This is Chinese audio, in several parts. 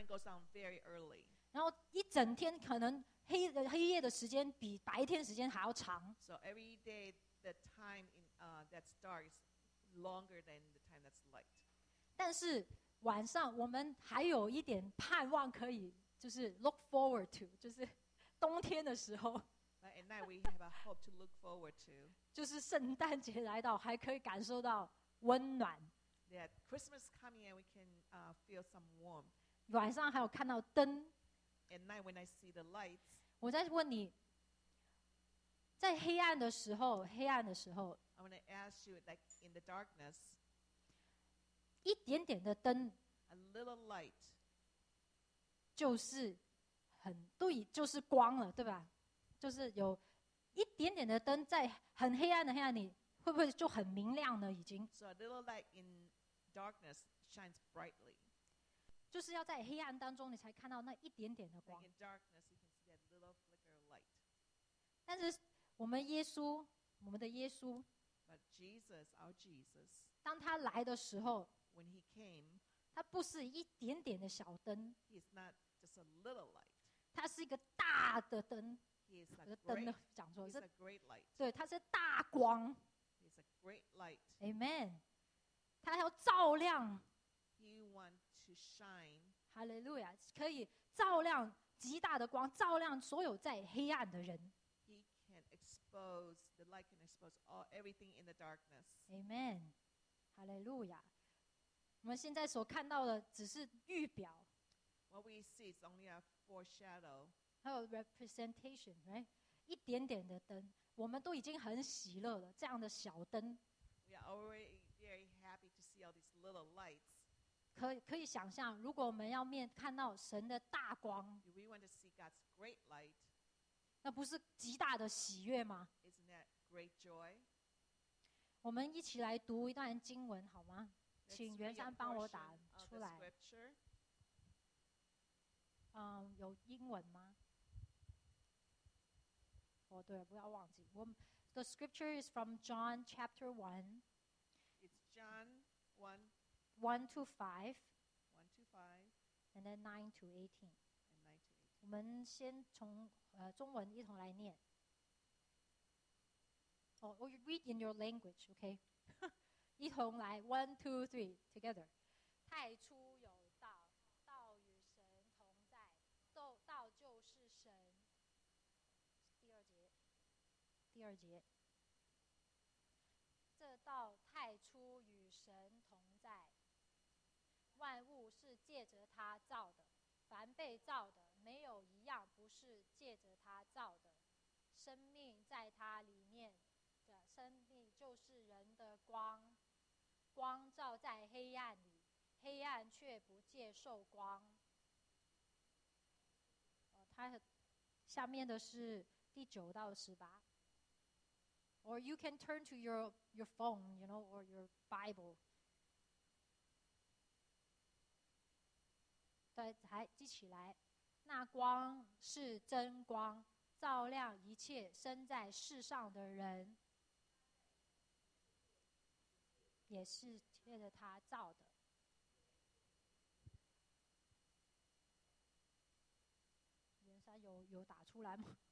goes on very early. 然后一整天可能黑夜的时间比白天时间还要长。 So every day, the time that's dark is longer than the time that's light. 但是晚上我们还有一点盼望，可以就是 look forward to， 就是冬天的时候， But at night, we have a hope to look forward to. 就是圣诞节来到，还可以感受到温暖。 That Christmas coming and we can feel some warmth. 晚上还有看到灯。 At night, when I see the lights, 我在问你，在黑暗的时候， I want to ask you, like in the darkness, 一点点的灯 a little light 就是就是光了，对吧？就是有一点点的灯在很黑暗的黑暗里，会不会就很明亮呢？已经 So a little light in darkness shines brightly. 就是要在黑暗当中，你才看到那一点点的光。 Like in darkness, you can see that little flicker of light. 但是我们的耶稣， But Jesus, our Jesus, 当他来的时候， when he came, 他不是一点点的小灯， he is not just a little light. 他是一个大的灯。 He is 灯 a 呢 great, 讲错 he's 是 a great light. 对，它是大光 He's a great light. ，Amen。它要照亮， He wants to shine. 哈利路亚，可以照亮极大的光，照亮所有在黑暗的人 He can expose, the light can expose everything in the darkness. ，Amen。哈利路亚。我们现在所看到的只是预表， What we see is only a foreshadow. 还有 representation，right？ 一点点的灯，我们都已经很喜乐了。这样的小灯， We are already very happy to see all these little lights. 可以想象，如果我们要看到神的大光， If we want to see God's great light, 那不是极大的喜悦吗？ isn't that great joy? 我们一起来读一段经文好吗？ Let's 请 read 袁 a 山帮我 portion 打 of 出 the 来。 scripture. 有英文吗？哦，对，不要忘记，The scripture is from John chapter 1, It's John 1, 1 to 5, 1 to 5, and then 9 to 18. and 9 to 18. 我们先从中文一同来念。or you read in your language, okay? 一同来 ，1, 2, 3 together. 太初有道，道与神同在，道就是神。第二节，这道太初与神同在，万物是借着他造的，凡被造的，没有一样不是借着他造的。生命在他里面的生命就是人的光，光照在黑暗里，黑暗却不接受光。它下面的是第9到18。Or you can turn to your phone, or your Bible. 对，还记起来。那光是真光，照亮一切生在世上的人，也是借着他造的。袁山有打出来吗？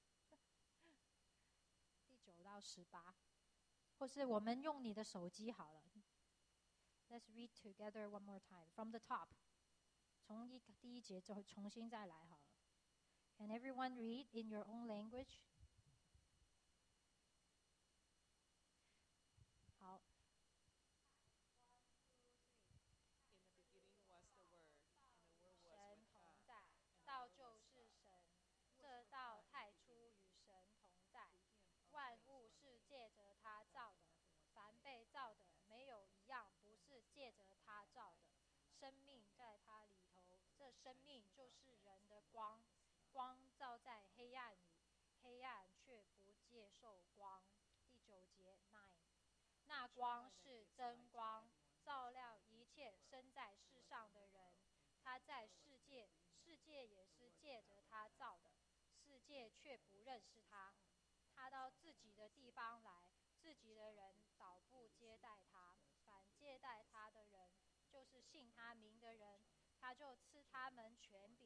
第9到18，或是我们用你的手机好了。Let's read together one more time from the top. 从第一节就重新再来好了。Can everyone read in your own language? 好。 In the beginning was the Word, and the Word was 神 with 同 God. 在，道就是神，这道太初与神同在，万物是借着他造的，凡被造的，没有一样不是借着他造的。生命在他里头，这生命就是人的光，光照在黑暗里，黑暗却不接受光。第9节9，那光是真光，照亮一切生在世上的人。他在世界，世界也是借着他造的，世界却不认识他。他到自己的地方来，自己的人倒不接待他，反接待他的人，就是信他名的人，他就赐他们权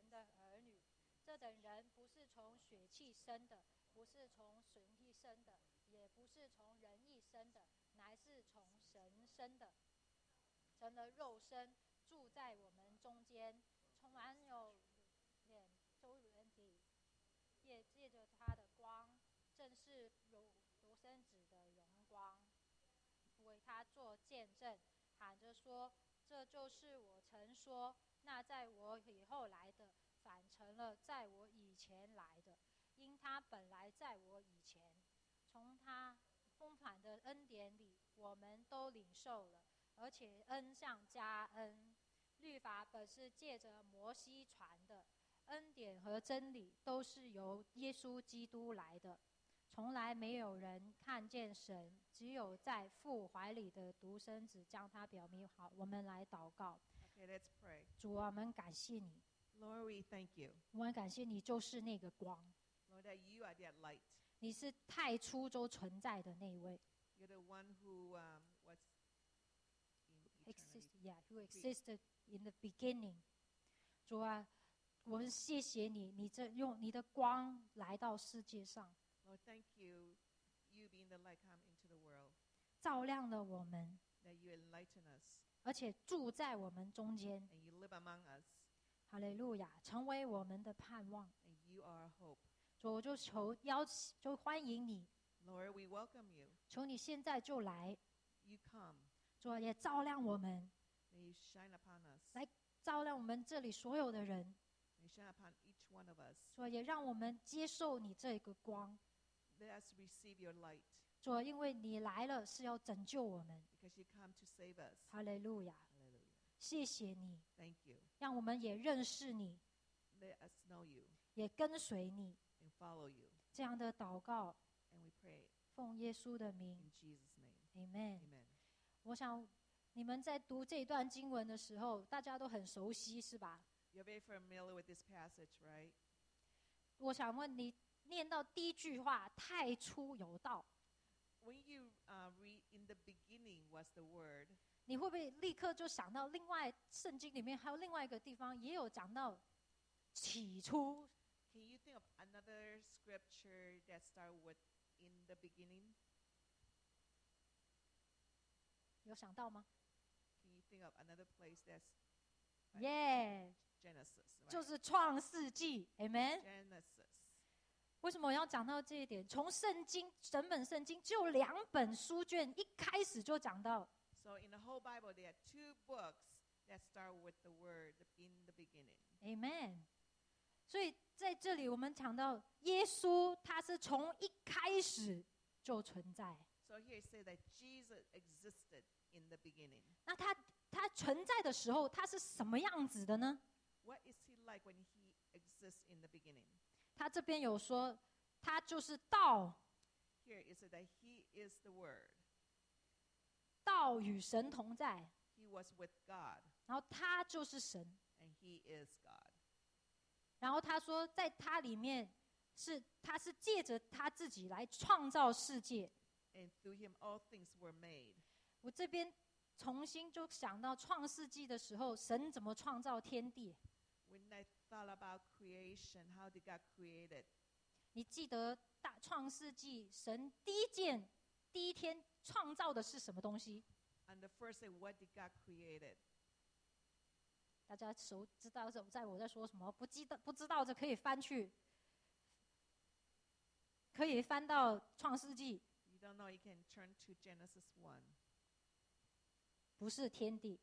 神的儿女。这等人不是从血气生的，不是从神意生的，也不是从人意生的，乃是从神生的。成了肉身，住在我们中间，充满有脸周人体，也借着他的光，正是独生子的荣光，为他做见证，喊着说：这就是我曾说，那在我以后来的，反成了在我以前来的，因他本来在我以前。从他丰满的恩典里，我们都领受了，而且恩上加恩。律法本是借着摩西传的，恩典和真理都是由耶稣基督来的。从来没有人看见神，只有在父怀里的独生子将他表明好。我们来祷告。 Okay, let's pray. 主啊，我们感谢你， Lord, we thank you. 我们感谢你就是那个光， Lord, that you are that light. 你是太初就存在的那一位。 You're the one who was in eternity. Who existed in the beginning。 主啊，我们谢谢你，你这用你的光来到世界上， Lord, thank you, you being the light come into the world, 照亮了我们， that you enlighten us 而且住在我们中间。 and you live among us 哈利路亚，成为我们的盼望。 and you are our hope. 主，我就就欢迎你， Lord, we welcome you. 求你现在就来， You come. 主啊，也照亮我们， May you shine upon us. 来照亮我们这里所有的人。 May you shine upon each one of us. 主啊，也让我们接受你这个光。 Let us receive your light 主啊，因为你来了是要拯救我们。 because you come to save us. 哈利路亚， Hallelujah. 谢谢你， Thank you. 让我们也认识你， Let us know you 也跟随你。 and follow you. 这样的祷告， And we pray 奉耶稣的名 in Jesus' name. ，Amen。 Amen. 我想你们在读这段经文的时候，大家都很熟悉，是吧？ You're very familiar with this passage, right? 我想问你，念到第一句话"太初有道" When you read in the beginning was the word, 你会不会立刻就想到另外圣经里面还有另外一个地方也有讲到起初？ can you think of another scripture that starts with in the beginning? 有想到吗？ Can you think of another place that's like 耶、 Genesis? Right? 就是创世纪 ，Amen。 Genesis. 为什么我要讲到这一点？从圣经整本圣经就2本书卷，一开始就讲到 So in the whole Bible, there are 2 books that start with the word in the beginning. Amen。所以在这里我们讲到耶稣，他是从一开始就存在。 So here it says that Jesus existed in the beginning. 那他存在的时候，他是什么样子的呢？ What is he like when he exists in the beginning? 他这边有说，他就是道， Here it says that he is the word. 道与神同在， He was with God 然后他就是神。 and he is God. 然后他说，在他里面他是借着他自己来创造世界。 And through him all things were made. 我这边重新就想到创世纪的时候，神怎么创造天地？ When I thought about creation, how did God create it? 你记得创世纪神第一天创造的是什么东西？ On the first day, what did God create it? 大家知道在我在说什么？不知道的可以翻到创世纪， You don't know, you can turn to Genesis 1. 不是天地。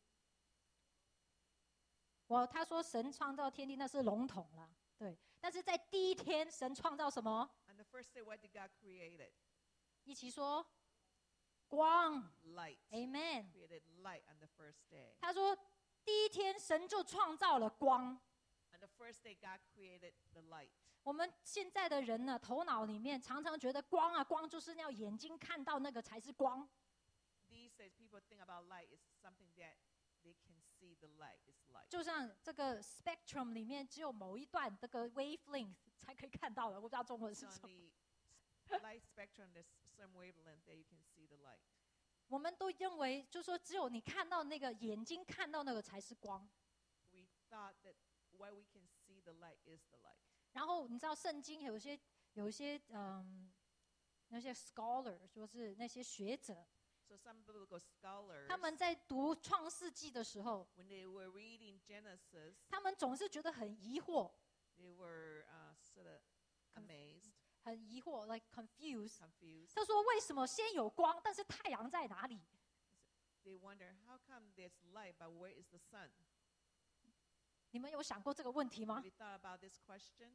他说神创造天地那是笼统了，对。但是在第一天，神创造什么？ On the first day, what did God create it? 一起说，光。 Light. Amen。 Created light on the first day. 他说第一天神就创造了光。 On the first day, God created the light. 我们现在的人呢，头脑里面常常觉得光就是要眼睛看到那个才是光。 These days, people think about light is something that they can see the light is light. 就像这个 spectrum 里面只有某一段这个 wavelength 才可以看到的，我不知道中文是 So 什 on 么。 the light spectrum, there's some wavelength that you can see the light. 我们都认为，就说只有你看到那个眼睛看到那个才是光。 We thought that why we can see the light is the light. 然后你知道圣经有一些那些 scholar 说是那些学者， So some biblical scholars, 他们在读创世纪的时候， when they were reading Genesis, 他们总是觉得很疑惑， they were sort of amazed, 很疑惑 like confused。 confused. 他说为什么先有光，但是太阳在哪里？ They wonder, how come there's light, but where is the sun? 你们有想过这个问题吗 Have？you thought about this question?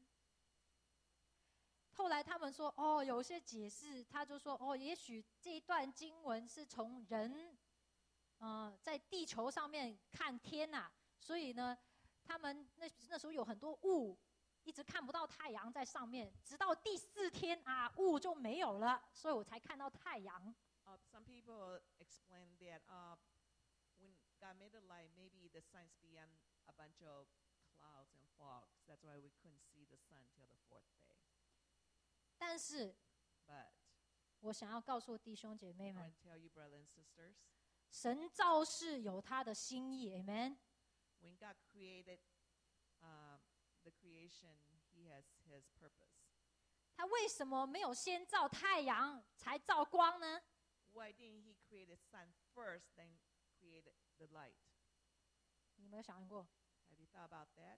后来他们说，有些解释，他就说，也许这一段经文是从人，在地球上面看天呐、所以呢，他们那时候有很多雾，一直看不到太阳在上面，直到第4天啊，雾就没有了，所以我才看到太阳。 Some people explain that when God made the light, maybe the sun's beyond a bunch of clouds and fogs. That's why we couldn't see the sun till the 4th day. 但是 But 我想要告诉弟兄姐妹 I 们， want to tell you, brothers and sisters, 神造世有他的心意 ，Amen。 when God created the creation, He has His purpose. 他为什么没有先造太阳才造光呢？ Why didn't He create the sun first, then create the light? 你有没有想过？ Have you thought about that?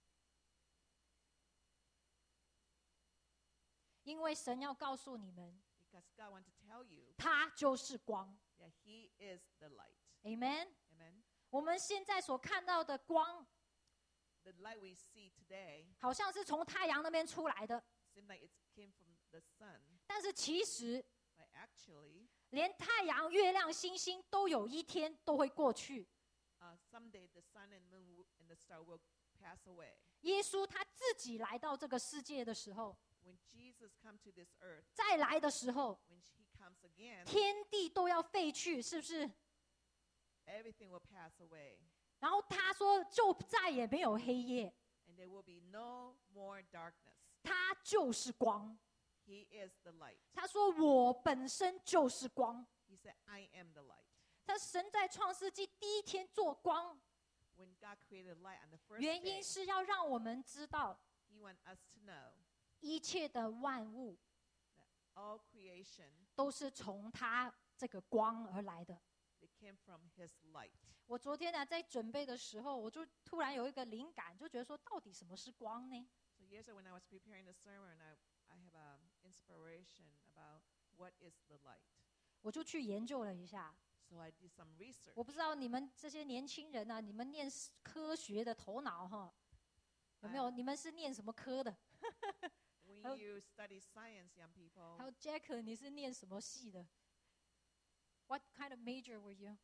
因为神要告诉你们， Because God wants to tell you 他就是光 that He is the light. ，Amen。 Amen. 我们现在所看到的光， The light we see today 好像是从太阳那边出来的， seems like it came from the sun, 但是其实 but actually, 连太阳、月亮、星星都有一天都会过去。 someday the sun and moon and the star will pass away. 耶稣他自己来到这个世界的时候， When Jesus comes to this earth, 再来的时候， when He comes again, 天地都要废去，是不是？ everything will pass away, 然后他说，就再也没有黑夜， and there will be no more darkness. 他就是光。 He is the light. 他说，我本身就是光。 He said, I am the light. 他神在创世纪第1天做光， When God created light on the first 原因 day, 是要让我们知道， He wants us to know 一切的万物 that all creation, 都是从他这个光而来的。 they came from His light. 我昨天呢在准备的时候，我就突然有一个灵感，就觉得说，到底什么是光呢？ So yesterday when I was preparing the sermon, I have an inspiration about what is the light. 我就去研究了一下。 So I did some research. 我不知道你们这些年轻人啊，你们念科学的头脑哈，有没有？你们是念什么科的？ When you study science, young people, 还有 Jack， 你是念什么系的 ？What kind of major were you?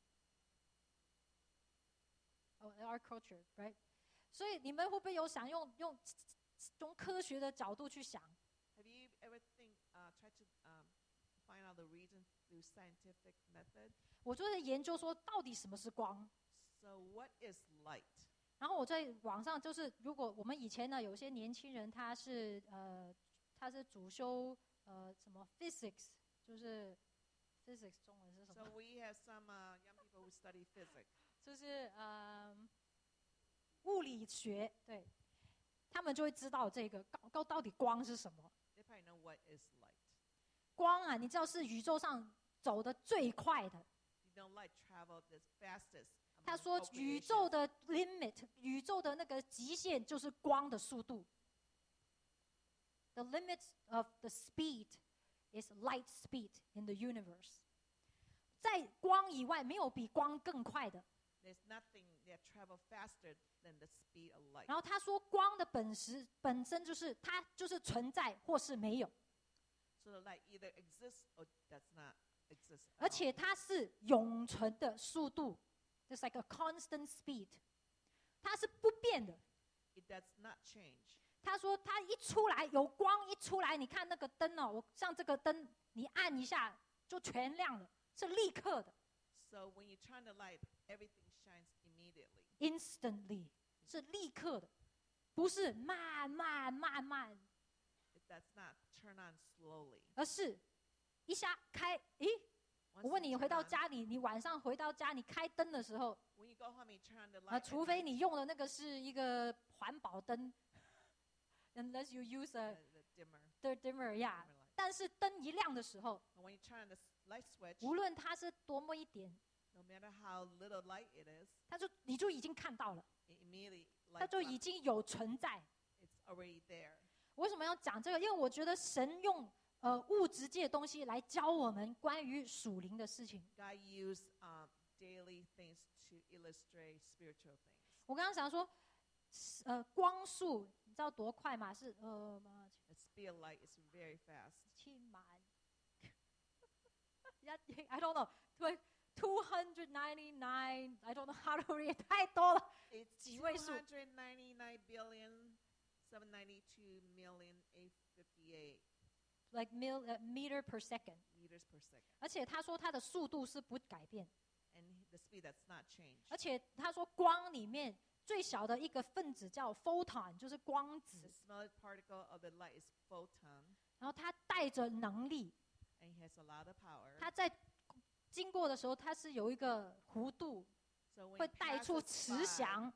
Oh, agriculture, right? 所以你们会不会有想用从科学的角度去想？ have you ever tried to find out the reason through scientific method? 我就在研究说，到底什么是光？ So what is light? 然后我在网上就是，如果我们以前呢，有些年轻人他是主修什么 physics， 就是 physics 中文是什 So 么？ we have some young people who study physics. 就是物理学，对，他们就会知道这个到底光是什么。 They probably know what is light. 光啊，你知道是宇宙上走得最快的。 You know, light travel the fastest. 他 among 说 all 宇 creation. 宙的 limit， 宇宙的那个极限就是光的速度。The limit of the speed is light speed in the universe。在光以外，没有比光更快的。 There's nothing that travel faster than the speed of light. 然后他说，光的本身就是它就是存在或是没有， So the light either exists or does not exist. 而且它是永存的速度 ，It's like a constant speed， 它是不变的。 It does not change. 他说他一出来有光一出来，你看那个灯哦，像这个灯，你按一下就全亮了，是立刻的 So when you turn the light, everything shines immediately. ，instantly 是立刻的，不是慢慢， It does not turn on slowly. 而是一下开。咦， Once 我问 you 你， turn 回到 on- 家里，你晚上回到家，你开灯的时候， when you go home, you turn on the light. 除非你用的那个是一个环保少灯，unless you use a the dimmer, yeah. dimmer light. 但是灯一亮的时候， And when you turn on the light switch, 无论它是多么一点， no matter how little light it is, 你就已经看到了， it immediately 它 lights 就 up. 已经有存在。 It's already there. 为什么要讲这个？因为我觉得神用物质界的东西来教我们关于属灵的事情。 God used daily things to illustrate spiritual things. 我刚刚想说，光速你知道多快吗？是 The speed of light is very fast. 气满，I don't know, 299 I don't know how to read 太多了， It's 几位数 299 billion, 792 million, 858 like meter per second。 meters per second. 而且他说他的速度是不改变， And the speed that's not changed. 而且他说光里面最小的一个分子叫 photon， 就是光 The 子， smallest particle of the light is photon, 然后它带着能力， and it has a lot of power. 它在经过的时候，它是有一个弧度， So when 会 it 带出 passes 磁 by, 翔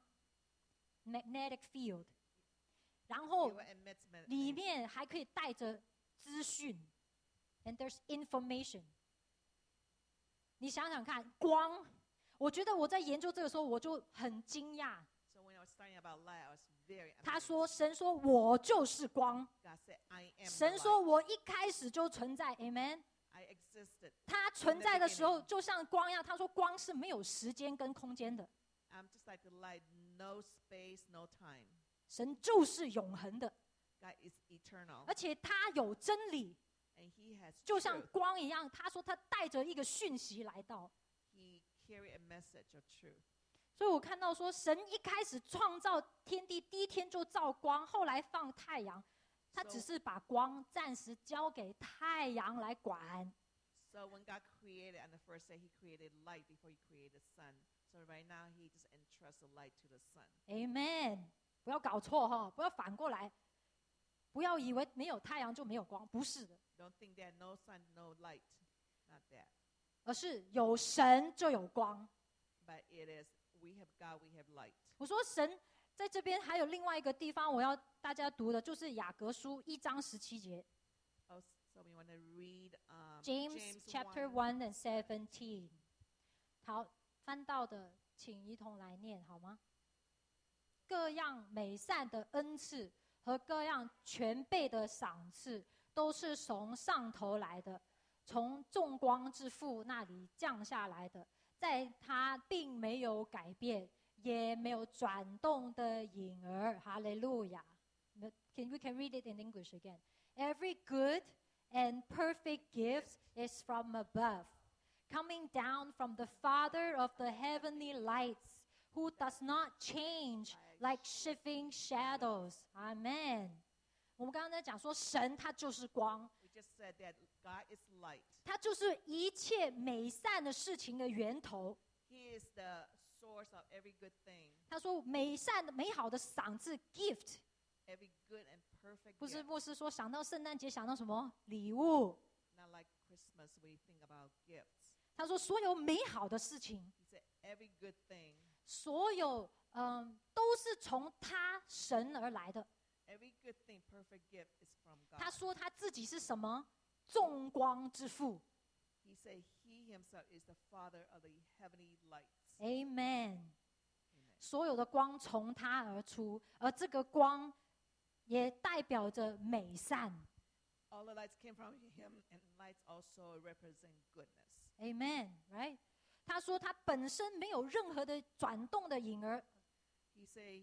magnetic field， 然 it 后 will emit 里面还可以带着资讯 ，and there's information。你想想看，光，我觉得我在研究这个时候，我就很惊讶。 So when I was studying about light, I was very 他 amazed. 说：“神说我就是光。” God said, I am 神 the 说：“ light. 我一开始就存在 ，Amen。” I existed. 它存在的时候，就像光一样。他说：“光是没有时间跟空间的， I'm just like the light, no space, no time. 神就是永恒的， God is eternal, 而且他有真理， and He has 就像 truth. 光一样。”他说他带着一个讯息来到， He carried a message of truth. 所以我看到说，神一开始创造天地，第一天就造光，后来放太阳，他只是把光暂时交给太阳来管。 So when God created on the first day, He created light before He created the sun. So right now, He just entrusts the light to the sun. Amen， 不要搞错哈，不要反过来，不要以为没有太阳就没有光，不是的， Don't think that no sun, no light. Not that. 而是有神就有光。 But it is, we have God, we have light. 我说神在这边还有另外一个地方，我要大家读的就是雅各书1章17节 Oh, so we want to read ，James chapter 1 and 17。好，翻到的请一同来念好吗？各样美善的恩赐和各样全备的赏赐，都是从上头来的，从众光之父那里降下来的，在他并没有改变，也没有转动的影儿。哈利路亚。We can read it in English again. Every good and perfect gift is from above, coming down from the Father of the heavenly lights, who does not change like shifting shadows. Amen. 我们刚刚在讲说，神他就是光， We just said that God is light. 他就是一切美善的事情的源头。 He is the source of every good thing, 他说，美善的、美好的赏赐 gift， every good and perfect 不是 gift. 牧师说想到圣诞节想到什么礼物？ Not like Christmas, we think about gifts. 他说，所有美好的事情， He said every good thing, 所有都是从他神而来的。 every good thing, perfect gift is from 他 God. 说他自己是什么？众光之父。 He said He Himself is the Father of the heavenly lights. Amen。 Amen. 所有的光从他而出，而这个光也代表着美善。 All the lights came from Him, and lights also represent goodness. Amen，right？ 他说他本身没有任何的转动的影儿， He said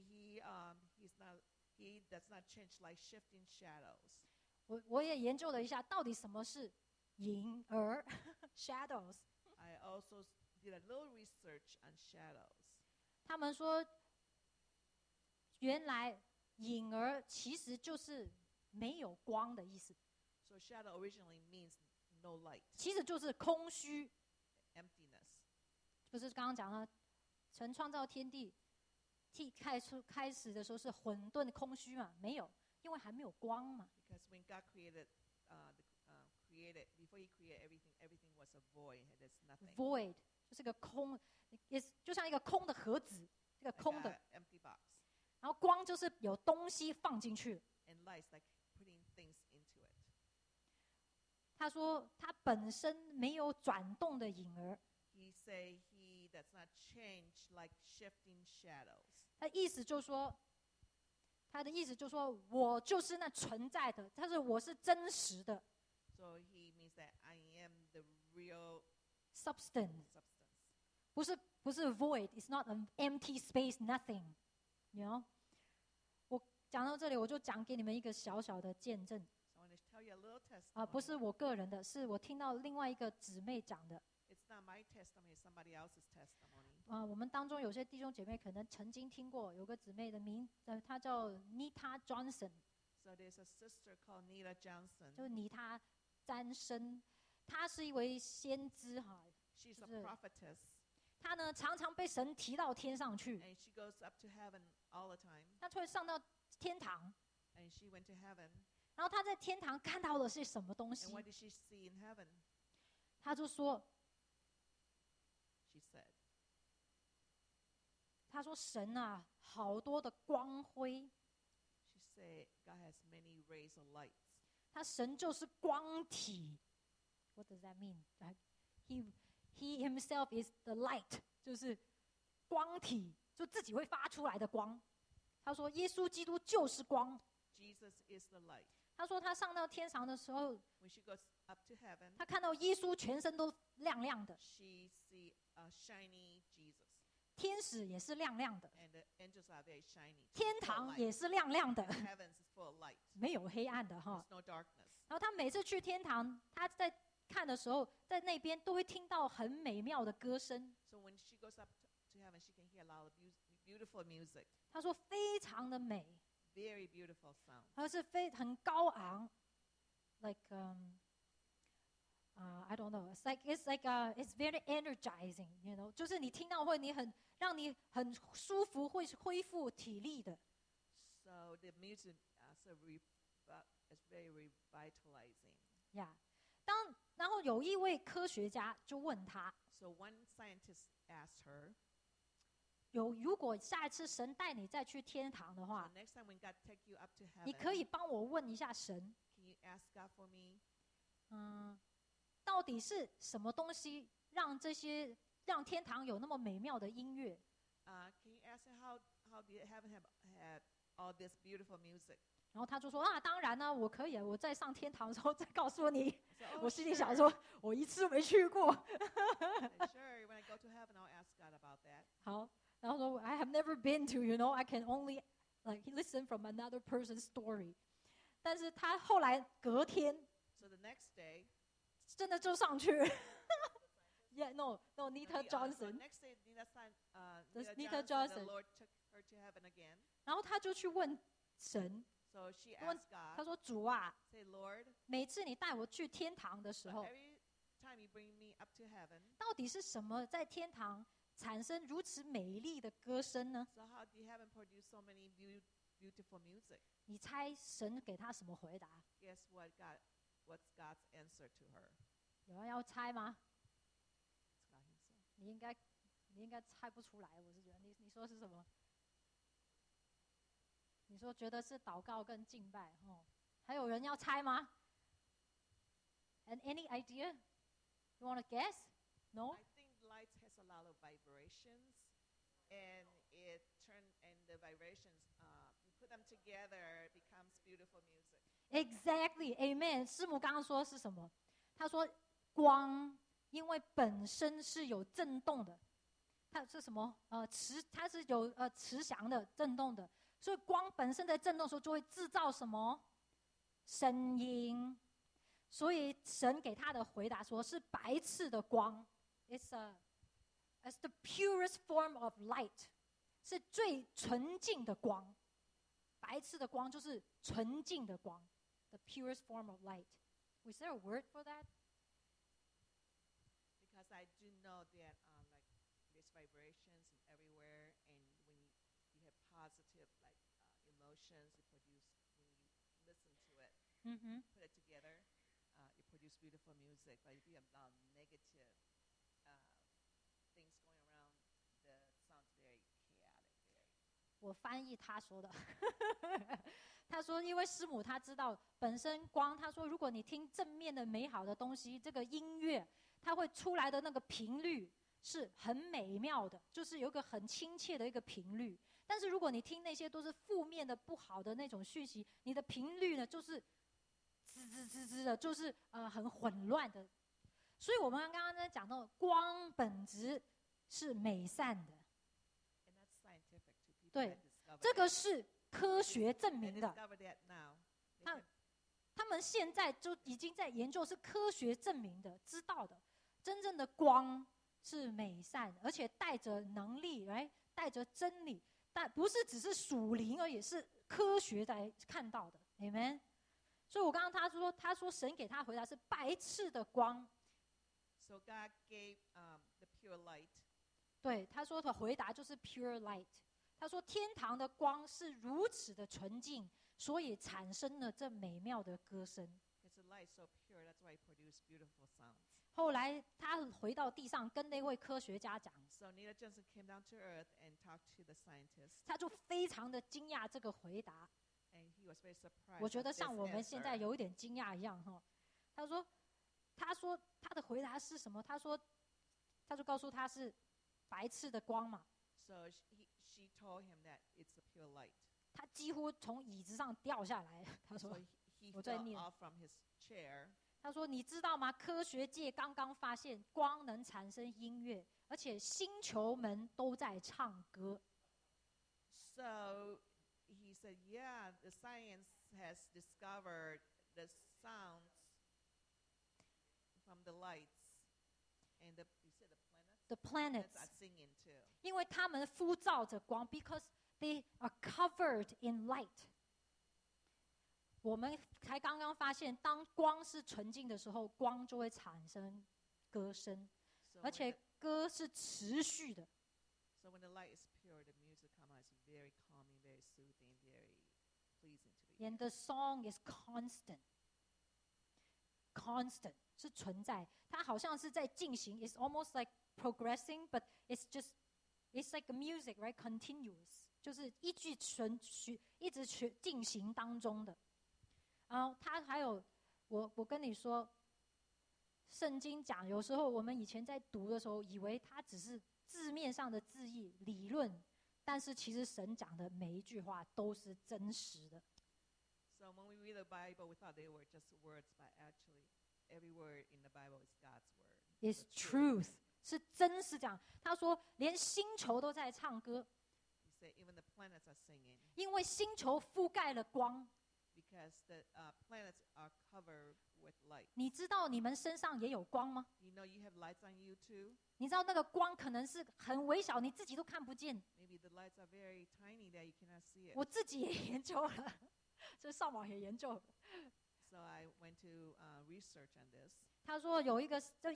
He does not change like shifting shadows. 我也研究了一下，到底什么是影儿 （shadows）。 I also did a little research on shadows. 他们说，原来影儿其实就是没有光的意思， So shadow originally means no light, 其实就是空虚。 emptiness. 就是刚刚讲了，神创造天地，开始的时候是混沌空虚嘛，没有，因为还没有光嘛。 Because when God created, before He created everything, everything was a void. There's nothing. Void 就是个空，也就像一个空的盒子，这个 Like 空的。 an empty box. 然后光就是有东西放进去。 And light is like putting things into it. 他说他本身没有转动的影儿。 He say he does not change like shifting shadows. 他的意思就是说，我就是那存在的，他说我是真实的。 So he means that I am the real substance， substance. 不是 void， it's not an empty space, nothing. You know， 我讲到这里，我就讲给你们一个小小的见证。 So I want to tell you a little testimony. 不是我个人的，是我听到另外一个姊妹讲的。 It's not my testimony, it's somebody else's testimony. 我们当中有些弟兄姐妹可能曾经听过，有个姊妹的名，她叫 Nita Johnson， So there's a sister called Nita Johnson. 就是尼他詹森，她是一位先知哈。 She's a prophetess. 她呢常常被神提到天上去。 And she goes up to heaven all the time. 她突然上到天堂。 And she went to heaven. 然后她在天堂看到的是什么东西？ And what did she see in heaven? 她就说。 She said. 她说神啊，好多的光辉。 She said God has many rays of light. 他神就是光体。What does that mean? He himself is the light， 就是光体，就自己会发出来的光。他说耶稣基督就是光。 Jesus is the light. 他说他上到天堂的时候， When she goes up to heaven, 他看到耶稣全身都亮亮的， she see a shiny Jesus. 天使也是亮亮的， And the angels are very shiny. 天堂也是亮亮的， Heaven is full of light. 没有黑暗的哈。 There's no darkness. 然后他每次去天堂，他在看的时候，在那边都会听到很美妙的歌声。 So when she goes up to heaven, she can hear a lot of beautiful music. 他说非常的美， Very beautiful sound. 而是很高昂 ，like I don't know, it's very energizing, you know， 就是你听到会让你很舒服，会恢复体力的。 So the music is very revitalizing. Yeah， 然后有一位科学家就问他， So one scientist asked her, 如果下一次神带你再去天堂的 so 话， next time when God take you up to 你可 heaven, 以帮我问一下神， can you ask God for me? 到底是什么东西让天堂有那么美妙的音乐？ Can you ask him how did heaven have all this beautiful music? 然后他就说当然呢，我可以，我在上天堂的时候再告诉你。 So, 我心里想说，我一次没去过。 Sure, when I go to heaven, I'll ask God about that. 好，然后说 I have never been to, you know, I can only like listen from another person's story。但是他后来隔天 So the next day, 真的就上去。Yeah, no, Nita so Johnson。 next day, Nita Nita Johnson. Johnson, the Lord took her to heaven again. 然后他就去问神， So she 问 asked 他 God, 说主啊， say, Lord, 每次你带我去天堂的时候， every time you bring me up to heaven, 到底是什么在天堂产生如此美丽的歌声呢？ so how did heaven produce so many beautiful music? 你猜神给他什么回答？ Guess what's God's answer to her? 有人要猜吗？ It's God himself. 你应该猜不出来，我是觉得你说是什么？你说觉得是祷告跟敬拜哦？还有人要猜吗 ？And any idea? You want to guess? No? I think light has a lot of vibrations, and the vibrations, you put them together, it becomes beautiful music. Exactly, Amen. 师母刚刚说是什么？她说光，因为本身是有震动的，它是什么？它是有磁响的震动的，所以光本身在震动的时候就会制造什么声音？所以神给他的回答说是白炽的光 ，it's the purest form of light， 是最纯净的光。白炽的光就是纯净的光 ，the purest form of light. Was there a word for that? Because I do know that like there's vibrations everywhere, and when you have positive like emotions, it produce when you listen to it, put it together, it produce beautiful music. But if you have negative things going around, the sounds very chaotic. 我翻译他说的。他说，因为师母他知道本身光，他说如果你听正面的美好的东西，这个音乐它会出来的那个频率是很美妙的，就是有一个很亲切的一个频率。但是如果你听那些都是负面的不好的那种讯息，你的频率呢就是滋滋滋滋的，就是很混乱的。所以我们刚刚在讲到光本质是美善的，对，这个是科学证明的。他们现在就已经在研究，是科学证明的，知道的。真正的光是美善，而且带着能力，来带着真理，但不是只是属灵而已，是科学来看到的。Amen。所以我刚刚他说神给他回答是白炽的光。 So God gave the pure light. 对，他说的回答就是 pure light。他说天堂的光是如此的纯净，所以产生了这美妙的歌声。 The light so pure, that's why it produced beautiful sounds. 后来他回到地上，跟那位科学家讲。 So Neil Johnson came down to earth and talked to the scientists. 他就非常的惊讶这个回答。 And he was very surprised. 我觉得像我们现在有一点惊讶一样哈。他说他的回答是什么？他就告诉他是白炽的光嘛。 So she told him that it's a pure light. 他几乎从椅子上掉下来。他说 So he fell off from his chair. 他说你知道吗？科学界刚刚发现光能产生音乐，而且星球们都在唱歌。 So he said, yeah, the science has discovered the sounds from the lights. And you said the planets are singing too. 因为他们呼照着光 because they are covered in light。 我们才刚刚发现，当光是纯净的时候，光就会产生歌声，而且歌是持续的。 So when the light is pure, the music comes out is very calming, very soothing, very pleasing to the ear. And the song is constant. Constant 是存在，它好像是在进行。It's almost like progressing, but it's like music, right? Continuous， 就是一直进行当中的。然后它还有，我跟你说，圣经讲，有时候我们以前在读的时候，以为它只是字面上的字义、理论，但是其实神讲的每一句话都是真实的。 So when we read the Bible, we thought they were just words, but actually, every word in the Bible is God's word. It's truth， 是真实讲。他说，连星球都在唱歌。 He said even the planets are singing. 因为星球覆盖了光。 Because the planets are covered with light. 你知道你们身上也有光吗？ You know you have lights on you too. 你知道那个光可能是很微小，你自己都看不见。 Maybe the lights are very tiny that you cannot see it. 我自己也研究了，就上网也研究了。 So I went to research on this. 他说有一个，就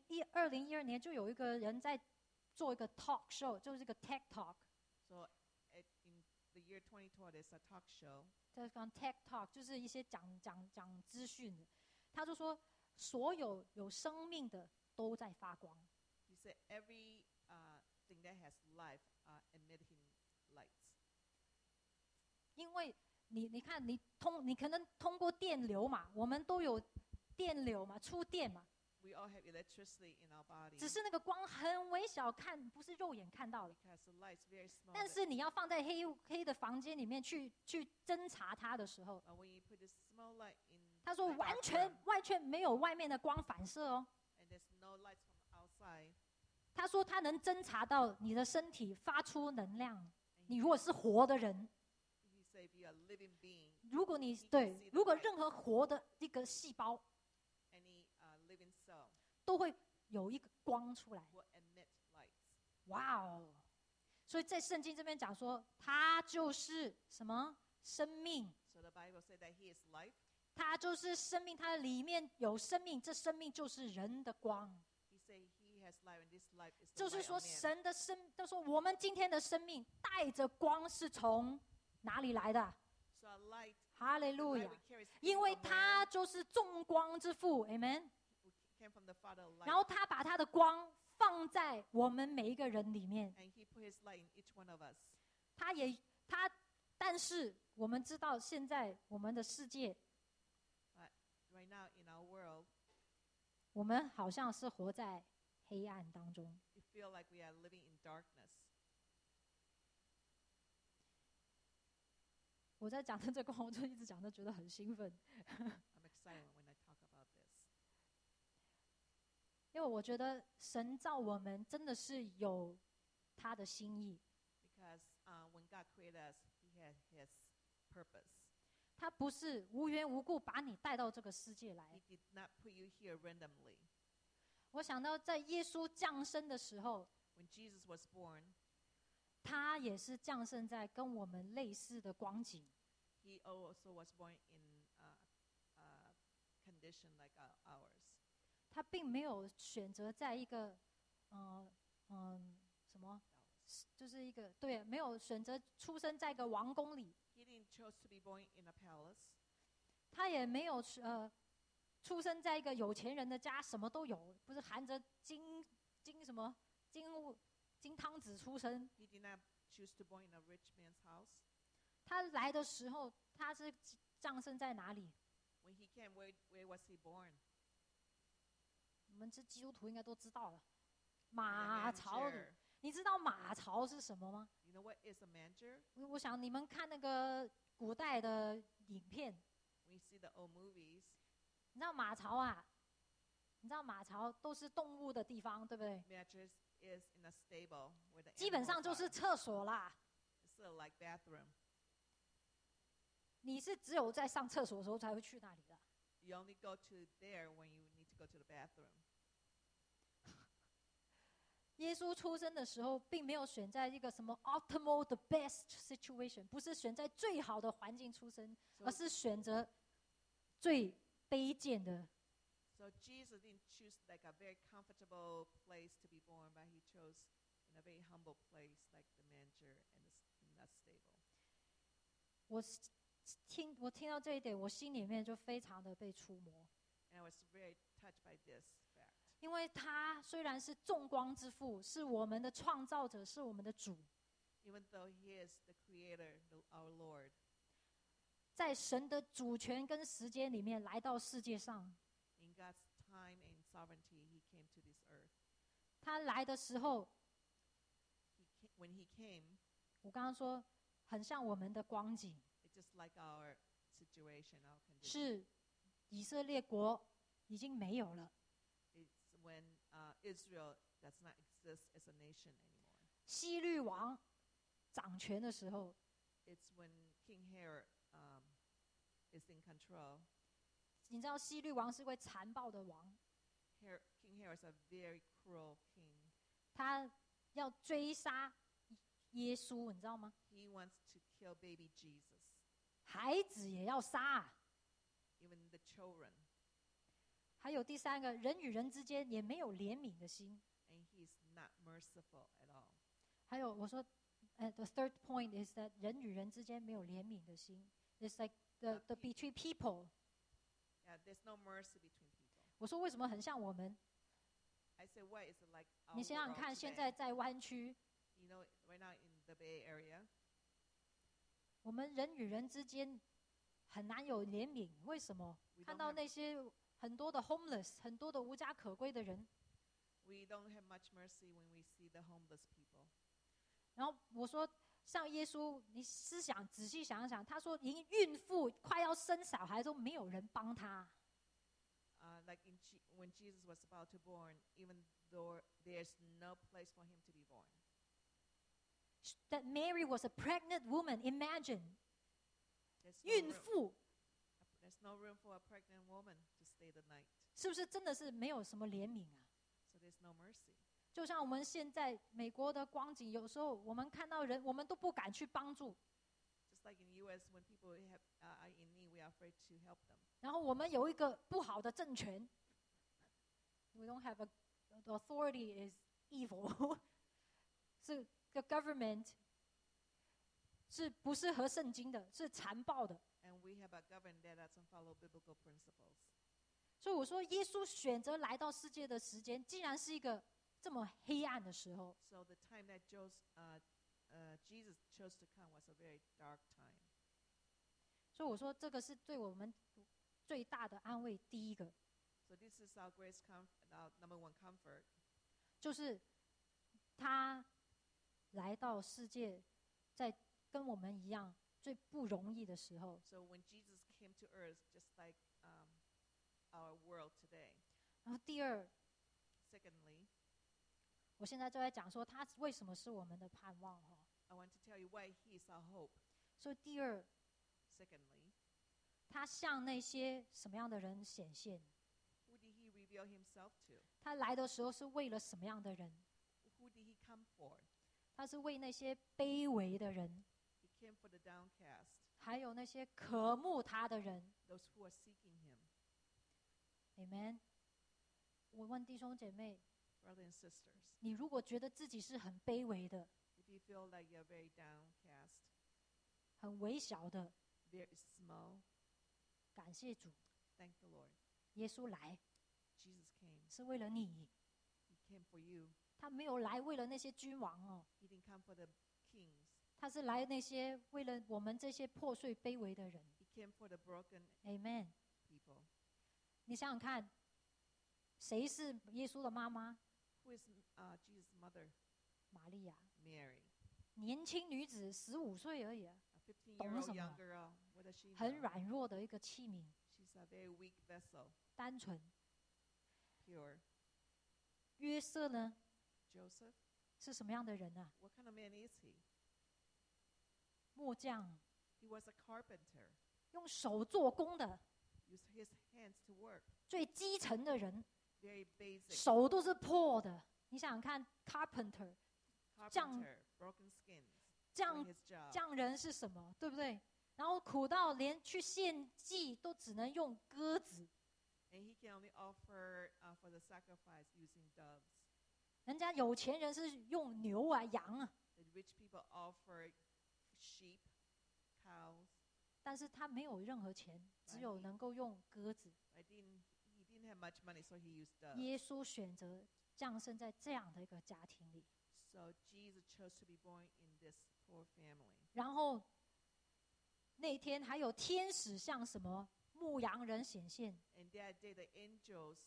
2012年就有一个人在做一个 talk show， 就是一个 TED Talk。 So in the year 2012, there's a talk show. 在讲 TED Talk， 就是一些讲资讯的。他就说，所有有生命的都在发光。 He said every thing that has life are emitting lights. 因为你看你可能通过电流嘛，我们都有电流嘛，出电嘛。 We all have electricity in our body. 只是那个光很微小，看不是肉眼看到的。 Because the light's very small. 但是你要放在黑的房间里面去侦查它的时候， When you put this small light in, 他说完全没有外面的光反射哦。 and there's no lights from outside. 他说他能侦查到你的身体发出能量。你如果是活的人， He said if you're a living being, 如果任何活的一个细胞 any living cell 都会有一个光出来。 will emit lights. 哇哦！所以在圣经这边讲说，他就是什么生命？ So the Bible said that He is life. 他就是生命，他的里面有生命，这生命就是人的光。 He said He has life, and this life is the 就是 light 说， of man. 神的就说我们今天的生命带着光是从哪里来的？ So a light, 哈利 the 路 light 亚！ we carry is 因为 from where? 他就是众光之父 ，Amen。 We came from the Father of light. 然后他把他的光放在我们每一个人里面， And He put His light in each one of us. 他也但是我们知道现在我们的世界， But right now in our world, 我们好像是活在黑暗当中。 we feel like we are living in darkness. 我在讲的这个，我就一直讲的觉得很兴奋， I'm excited when I talk about this 因为我觉得神造我们真的是有他的心意， because when God created us, He had His purpose. 他不是无缘无故把你带到这个世界来。 He did not put you here randomly. 我想到在耶稣降生的时候， When Jesus was born, 他也是降生在跟我们类似的光景。 He also was born in condition like ours. 他并没有选择在一个，什么，就是一个对，没有选择出生在一个王宫里， He didn't choose to be born in a palace. 他也没有出生在一个有钱人的家，什么都有，不是含着什么金汤匙出生。 He did not choose to born in a rich man's house. 他来的时候，他是降生在哪里？ When he came, where was he born? 我们是基督徒应该都知道了， In a 马槽里。 manger. 你知道马槽是什么吗？ You know what is a manger? 我想你们看那个古代的影片， When you see the old movies, 你知道马槽啊？你知道马槽都是动物的地方，对不对？ mattress is in a stable where the 基本上 animals 就是 are. 厕所啦。 It's sort of like bathroom. 你是只有在上厕所的时候才会去那里的。 You only go to there when you need to go to the bathroom. 耶稣出生的时候，并没有选在一个什么 optimal the best situation， 不是选在最好的环境出生， So- 而是选择最卑贱的。 So Jesus didn't choose like a very comfortable place to be born, but he chose in a very humble place like the manger and in that stable. 我听到这一点，我心里面就非常的被触摸， And I was very touched by this fact. 因为他虽然是众光之父，是我们的创造者，是我们的主， Even though he is the creator, our Lord, 在神的主权跟时间里面来到世界上。 in God's time and sovereignty, he came to this earth. 他来的时候， When he came, 我刚刚说很像我们的光景， it's just like our situation, our condition. 是以色列国已经没有了， It's when Israel does not exist as a nation anymore. 希律王掌权的时候， It's when King Herod is in control. 你知道希律王是位残暴的王， King Herod is a very cruel king. 他要追杀耶稣，你知道吗？ He wants to kill baby Jesus, 孩子也要杀啊。 even the children. 还有第三个，人与人之间也没有怜悯的心。 And he's not merciful at all. 还有我说，the third point is that 人与人之间没有怜悯的心。It's like the between people。 Yeah, there's no mercy between people. 我说为什么很像我们？ I say, why is it like our 你想想 world 看，现 today? 在在湾区， You know, right now in the Bay Area, 我们人与人之间很难有怜悯。为什么？ We don't 看到 have- 那些很多的 homeless， 很多的无家可归的人。 we don't have much mercy when we see the homeless people. 然后我说，像耶稣，你仔细想想，他说，连孕妇快要生小孩都没有人帮他。 Like when Jesus was about to born, even though there's no place for him to be born. That Mary was a pregnant woman. Imagine， There's 孕妇 no room for a pregnant woman to stay the night. 是不是真的是没有什么怜悯啊？ So there's no mercy. 就像我们现在美国的光景，有时候我们看到人，我们都不敢去帮助。 Just like in U.S., when people are in need, we are afraid to help them. 然后我们有一个不好的政权，we don't have the authority is evil， 是 the government 是不是合圣经的，是残暴的。 And we have a government that doesn't follow biblical principles. 所以我说，耶稣选择来到世界的时间，既然是一个这么黑暗的时候， So the time that Jesus chose to come was a very dark time. 所以我说这个是对我们最大的安慰。第一个 So this is our our number one comfort. 就是他来到世界，在跟我们一样最不容易的时候。 So when Jesus came to earth, just like our world today. 然后第二， Secondly, 我现在就在讲说他为什么是我们的盼望哈。 I want to tell you why He is our hope. 所以第二， Secondly, 他向那些什么样的人显现？ who did He reveal Himself to? 他来的时候是为了什么样的人？ Who did He come for? 他是为那些卑微的人， He came for the downcast, 还有那些渴慕他的人。 those who are seeking Him. Amen。我问弟兄姐妹， Brothers and sisters, 你如果觉得自己是很卑微的、 if you feel like you're very downcast, 很微小的， very small, 感谢主， thank the Lord. 耶稣来 Jesus came. 是为了你， He came for you. 他没有来为了那些君王哦， He didn't come for the kings. 他是来那些为了我们这些破碎卑微的人。 He came for the broken Amen。 people. 你想想看，谁是耶稣的妈妈？ Who is Jesus' mother? 玛利亚， Mary. 年轻女子15岁而已啊， A 15-year-old 懂什么？ young girl. What does she 很 know? 软弱的一个器皿， She's a very weak vessel, 单纯。 pure. 约瑟呢， Joseph, 是什么样的人啊？ what kind of man is he? 木匠， He was a carpenter. 用手做工的， Used his hands to work. 最基层的人， Very basic. 手都是破的。你想想看 ，carpenter Carpenter, broken skins. 匠 Doing his job. 匠人是什么？对不对？然后苦到连去献祭都只能用鸽子， And he can only offer for the sacrifice using doves. 人家有钱人是用牛啊、羊啊， The rich people offer sheep, cows. 但是他没有任何钱，只有能够用鸽子。 He didn't have much money, so he used doves. 耶稣选择降生在这样的一个家庭里， So Jesus chose to be born in this poor family. 然后那天还有天使向什么牧羊人显现， And that day, the angels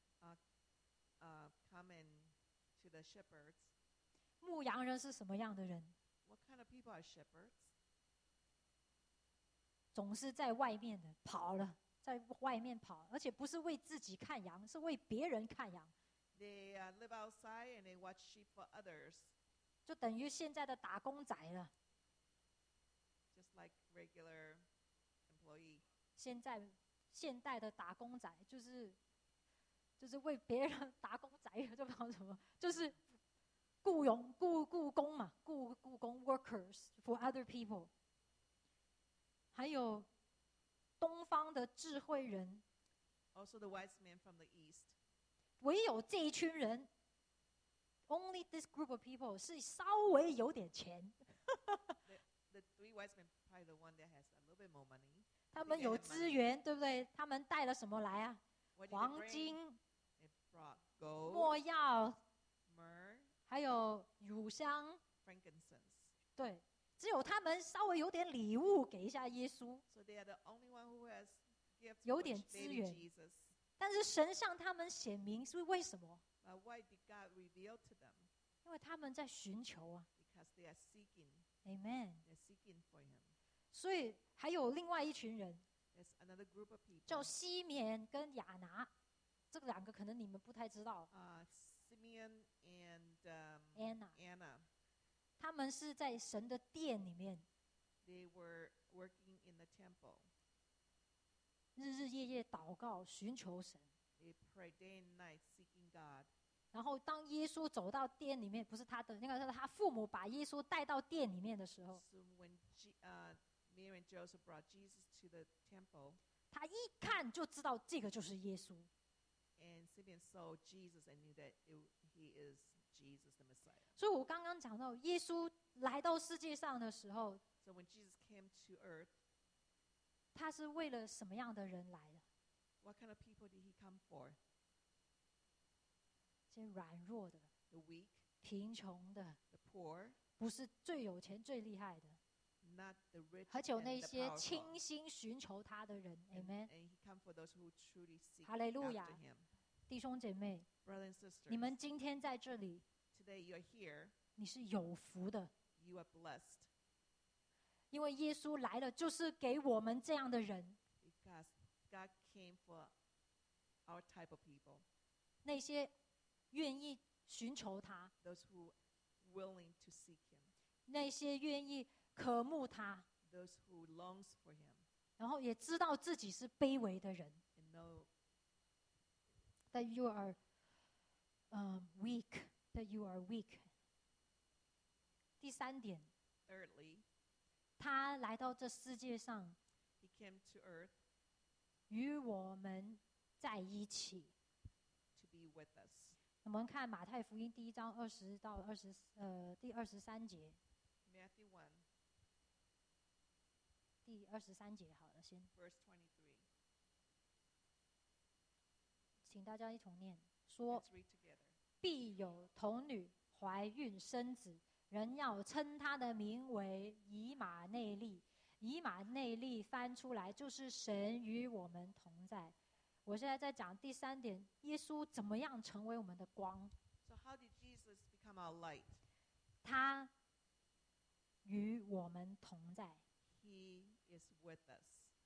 come in to the shepherds. 牧羊人是什么样的人？ What kind of people are shepherds? 总是在外面的跑了，在外面跑，而且不是为自己看羊，是为别人看羊， They live outside and they watch sheep for others, 就等于现在的打工仔了。 just like regular employee. 现代的打工仔就是为别人打工仔，就不知道什么，就是雇工嘛，雇工 workers for other people。还有东方的智慧人， Also the wise men from the east. 唯有这一群人 ，only this group of people 是稍微有点钱， The three wise men, probably the one that has a little bit more money. 他们有资源，对不对？他们带了什么来啊？ What did they 黄 bring? 金、 They brought gold, 没药， myrrh, 还有乳香， frankincense. 对，只有他们稍微有点礼物给一下耶稣， So they are the only one who has gifts 有 for 点资 baby 源。 Jesus. 但是神向他们显明是为什么？ Why did God reveal to them? 因为他们在寻求啊 Because they are seeking. ，Amen。 They're seeking for Him. 所以还有另外一群人 There's another group of people. 叫西缅跟亚拿，这两个可能你们不太知道。 Simeon and Anna， Anna. 他们是在神的殿里面 They were working in the temple. 日日夜夜祷告寻求神。 They prayed day and night seeking God. 然后当耶稣走到殿里面，不是他的，那个是他父母把耶稣带到殿里面的时候， So when Mary and Joseph brought Jesus to the temple, 他一看就知道这个就是耶稣。 and Simeon saw Jesus and knew that he is Jesus the Messiah. 所以我刚刚讲到，耶稣来到世界上的时候， So when Jesus came to earth, 他是为了什么样的人来的？ what kind of people did he come for? 这些软弱的、 The weak, 贫穷的、 the poor, 不是最有钱最厉害的， not the rich 而且有 and 那 the 些 powerful. 倾心寻求他的人。 And, Amen。 and he come for those who truly seek 哈利路亚。 after him. 弟兄姐妹， Brothers and sisters, 你们今天在这里， today you are here, 你是有福的， you are blessed 因为耶稣来了，就是给我们这样的人， because God came for our type of people, 那些愿意寻求他， those who willing to seek him, 那些愿意渴慕他， those who longs for him 然后也知道自己是卑微的人。 and know That you are weak, that you are weak. 第三点， thirdly, 他来到这世界上， he came to earth 与我们在一起。 to be with us. 我们看马太福音第1章20到第23节， Matthew 1, 第23节好了，先 verse 23. 请大家一同念，说 Let's read together. 必有童女怀孕生子，人要称他的名为以马内利。以马内利翻出来就是神与我们同在。我现在在讲第三点，耶稣怎么样成为我们的光？ So how did Jesus become our light? 他与我们同在。 He is with us.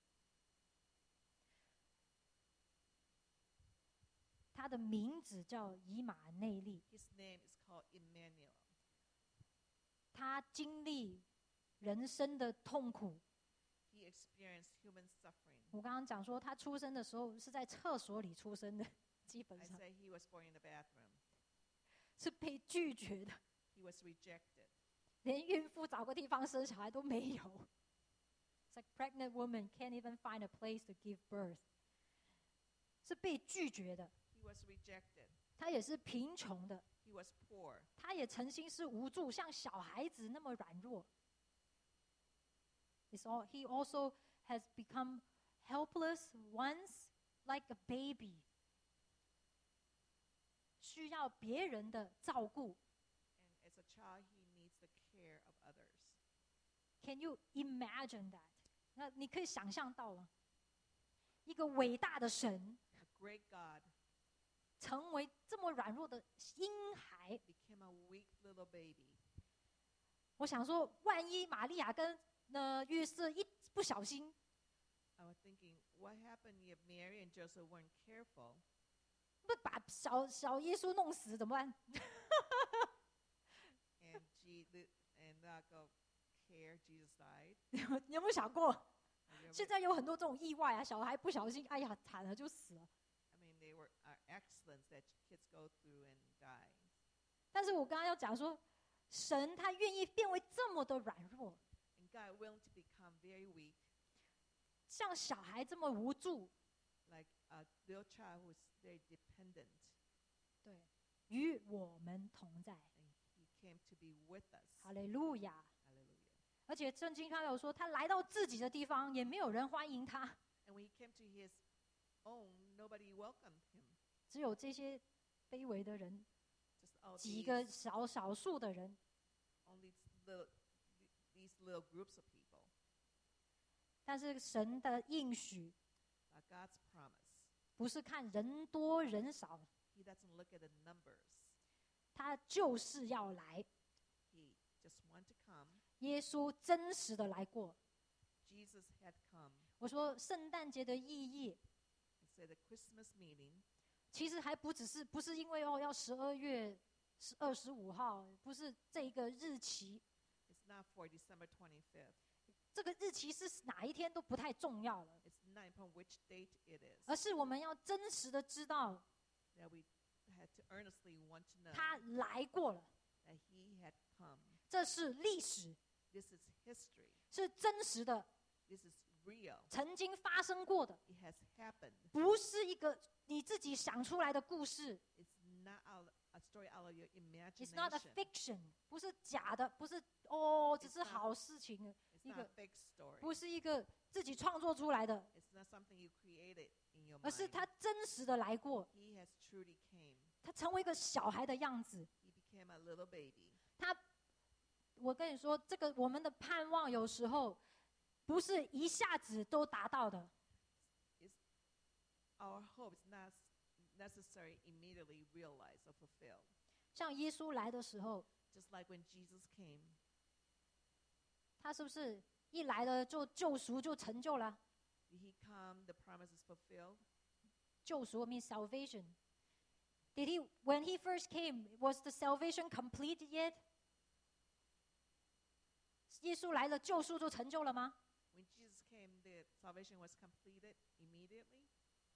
他的名字叫以马内利。 His name is called Emmanuel. 他经历人生的痛苦。 He experienced human suffering. 我刚刚讲说，他出生的时候是在厕所里出生的，基本 I 上 say he was born in the bathroom. 是被拒绝的， He was rejected. 连孕妇找个地方生小孩都没有。It's like pregnant woman can't even find a place to give birth， 是被拒绝的。 He was rejected. 他也是贫穷的， He was poor. 他也曾经是无助，像小孩子那么软弱。He also has become helpless once, like a baby， 需要别人的照顾。 And as a child, he needs the care of others. Can you imagine that？ 那你可以想象到吗？一个伟大的神 A great God 成为这么软弱的婴孩， became a weak little baby. 我想说，万一玛利亚跟约瑟一不小心， I was thinking, what happened if Mary and Joseph weren't careful? 不把小耶稣弄死怎么办？ And lack of care, Jesus died. 你有没有想过？ Have you ever- 现在有很多这种意外啊，小孩不小心，哎呀，惨了就死了。 I mean, they are accidents that kids go through and die. 但是我刚刚要讲说，神他愿意变为这么的软弱， And God willing to become very weak, 像小孩这么无助， like a little child who's very dependent. 对，与我们同在。 And he came to be with us. 哈利路亚！ Hallelujah. 而且圣经上有说，他来到自己的地方，也没有人欢迎他， And when he came to his own, nobody welcomed him. 只有这些卑微的人， Just all 几个 these, 少数的人。 only these little groups of people. 但是神的应许 But God's promise, 不是看人多人少， he doesn't look at the numbers. 他就是要来。 He just want to come. 耶稣真实的来过。 Jesus had come. 我说圣诞节的意义， He said the Christmas meeting, 其实还不是因为要12月25号，不是这个日期， it's not for December 25th. 这个日期是哪一天都不太重要了， It's not upon which date it is. 而是我们要真实的知道 That we had to earnestly want to know 他来过了， that he had come. 这是历史， This is history. 是真实的， This is real. 曾经发生过的， It has happened. 不是一个你自己想出来的故事。 It's not a story out of your It's not a imagination. fiction，不是假的，不是只是 It's not- 好事情， It's 一 not a 个 fake story. 不是一个自己创作出来的， It's not something you created in your 而是 mind. 他真实的来过， He has truly came. 他成为一个小孩的样子， He became a little baby. 他我跟你说，这个我们的盼望有时候不是一下子都达到的。 Our hope is not necessarily immediately realized or fulfilled. 像耶稣来的时候， Just like when Jesus came, 他是不是一来了就救赎就成就了？ did he come, the promise is fulfilled? 救赎 means salvation. Did he, when he first came, was the salvation complete yet? 耶稣来了，救赎就成就了吗？ When Jesus came, the salvation was completed immediately?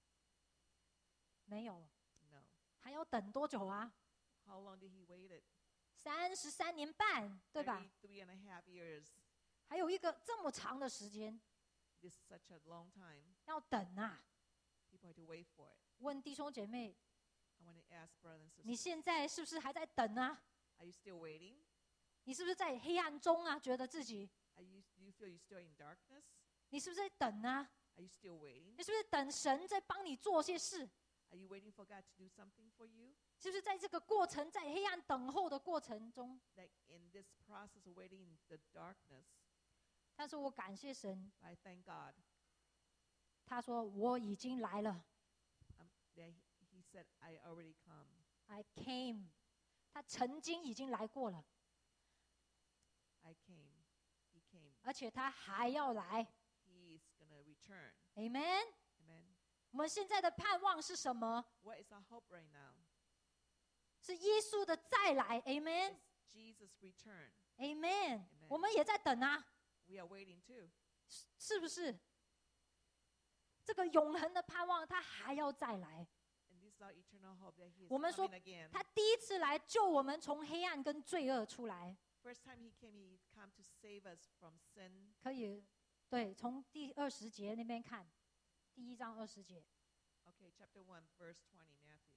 没有， No. 还要等多久啊？ How long did he wait? 33年半，对吧？ 33 and a half years. 还有一个这么长的时间 This is such a long time. 要等啊！ People have to wait for it. 问弟兄姐妹， I want to ask brothers and 你 sisters, 现在是不是还在等啊？ are you still waiting? 你是不是在黑暗中啊？觉得自己， Do you feel you're still in darkness? 你是不是在等啊？ Are you still waiting? 你是不是等神在帮你做些事？ Are you waiting for God to do something for you? 是不是在这个过程，在黑暗等候的过程中？ Like in this process of waiting in the darkness, 他说：“我感谢神。 I thank God 他说我已经来了 that He said, I already come. ，I came。他曾经已经来过了， I came. He came. 而且他还要来。 He is going to return. Amen。 Amen. 我们现在的盼望是什么？ What is our hope right now? 是耶稣的再来。Amen。 It's Jesus' return. Amen。我们也在等啊， We are waiting too. 是不是？这个永恒的盼望，他还要再来。 And this is our eternal hope that He is 我们说 coming again. 他第一次来救我们从黑暗跟罪恶出来， First time He came, He come to save us from sin. 可以，对，从第20节那边看，第1章20节 Okay, chapter 1, verse 20, Matthew.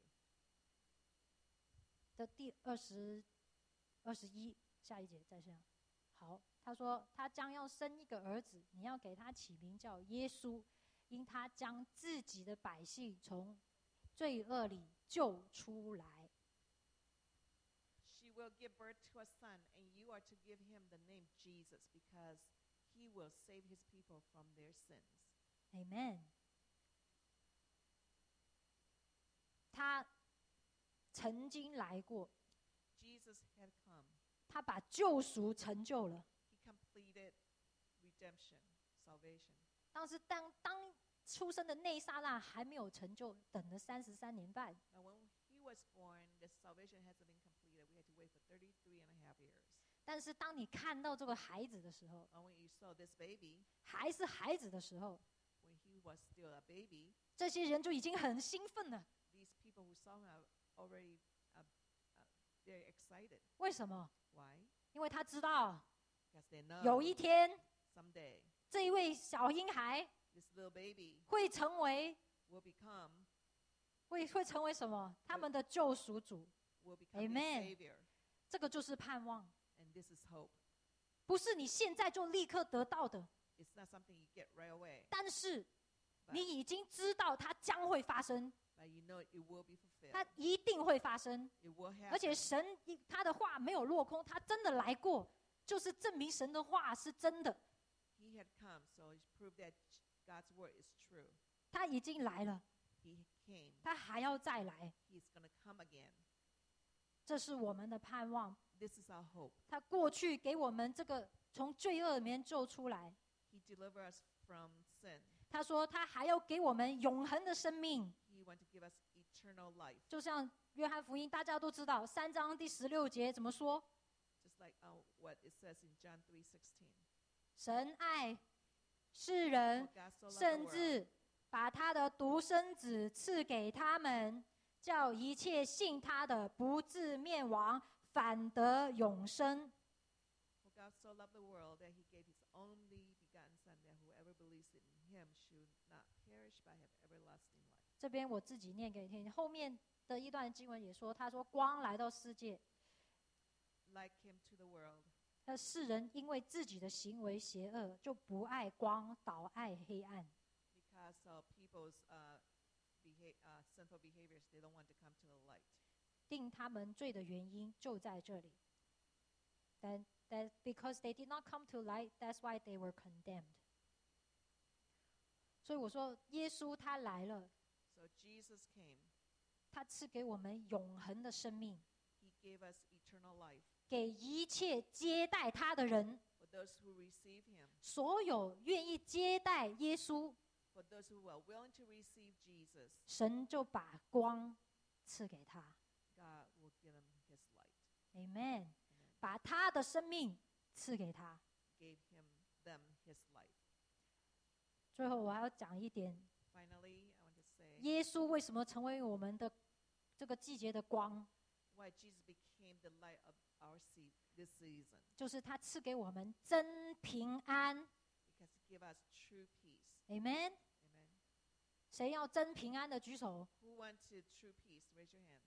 的第21下一节再这样。好，他说他将要生一个儿子，你要给他起名叫耶稣，因他将自己的百姓从罪恶里救出来。 She will give birth to a son, and you are to give him the name Jesus, because he will save his people from their sins. Amen。他曾经来过， Jesus had come. 他把救赎成就了。 He completed redemption, salvation. 但是当出生的那一刹那还没有成就，等了33年半。 Now, when he was born, the salvation hasn't been completed. We had to wait for 33 and a half years. 但是当你看到这个孩子的时候， And when you saw this baby, 还是孩子的时候， when he was still a baby, 这些人就已经很兴奋了。 these people who saw him are already very excited. 为什么？ Why? 因为他知道 Because they know 有一天， someday 这一位小婴孩 this little baby 会成为 will become 会成为什么？他们的救赎主。 will become their Amen. savior. 这个就是盼望， And this is hope. 不是你现在就立刻得到的， It's not something you get right away, 但是 but, 你已经知道它将会发生， but you know it will be 它 fulfilled. 一定会发生。 It will 而且 happen. 神他的话没有落空，他真的来过，就是证明神的话是真的。 He had come, so it proved that God's word is true. 他已经来了， He came. 他还要再来， He's going to come again. 这是我们的盼望。 This is our hope. 他过去给我们这个从罪恶里面救出来， He delivered us from sin. 他说他还要给我们永恒的生命。 He wants to give us eternal life. 就像约翰福音，大家都知道3章第16节怎么说？ Just like what it says in John 3:16. 神爱世人 For，God so loved 甚 the world, 至把他的独生子赐给他们，叫一切信他的不至灭亡，反得永生。 For God so loved the world that he gave his only begotten Son, that whoever believes in him should not perish but have everlasting life. 这边我自己念给你听，后面的一段经文也说，他说光来到世界， Light came to the world, 世人因为自己的行为邪恶，就不爱光，倒爱黑暗。 because of people's sinful behaviors, they don't want to come to the light. 定他们罪的原因就在这里。但 that because they did not come to light, that's why they were condemned. 所以我说，耶稣他来了， So Jesus came. 他赐给我们永恒的生命， He gave us eternal life. 给一切接待他的人， For those who receive him, 所有愿意接待耶稣， for those who are willing to receive Jesus, 神就把光赐给他。 God will give him his light. Amen. Amen. 把他的生命赐给他。 Gave them his life. 最后我还要讲一点， Finally, I want to say 耶稣为什么成为我们的这个季节的光， why Jesus became the light of our this season. 就是他赐给我们真平安。 Because he gave us true peace. Amen. Amen. 谁要真平安的举手？ Who wanted true peace? Raise your hand.